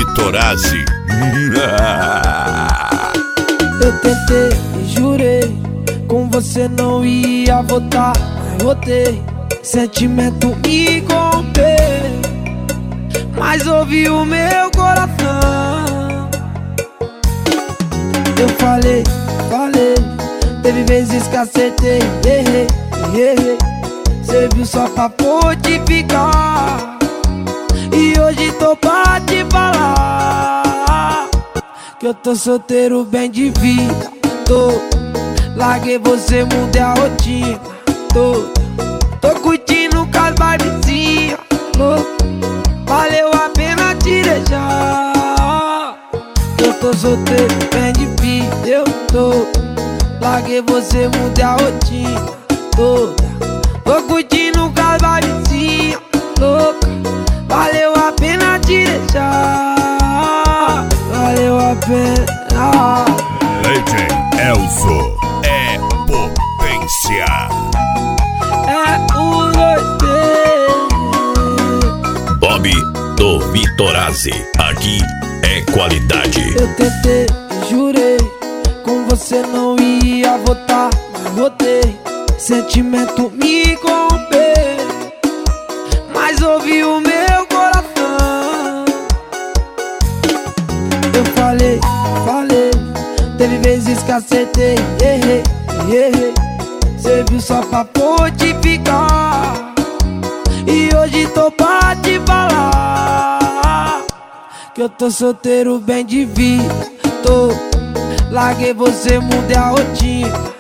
Vitorazzi. Eu tentei e jurei, com você não ia voltar, mas voltei. Sentimento me corrompeu, mas ouvi o meu coração. Eu falei, teve vezes que acertei, errei. Cê viu só pra fortificar, e hoje tô pra te falar que eu tô solteiro bem de vida. Larguei você, mudei a rotina. Tô curtindo com as barbezinhas. Valeu a pena te deixar. Eu tô solteiro bem de vida. Larguei você, mudei a rotina. Tô curtindo com as barbezinhas. Valeu a pena te deixar. Valeu a pena. Legend Elzo é potência. É o 2D. Bob do Vitorazzi, aqui é qualidade. Eu tentei e jurei, com você não ia voltar, mas voltei. Sentimento me corrompeu, mas ouvi o meu coração. Eu falei, teve vezes que acertei, errei. Cê viu só pra fortificar, e hoje tô pra te falar que eu tô solteiro bem de vida. Larguei você, mudei a rotina.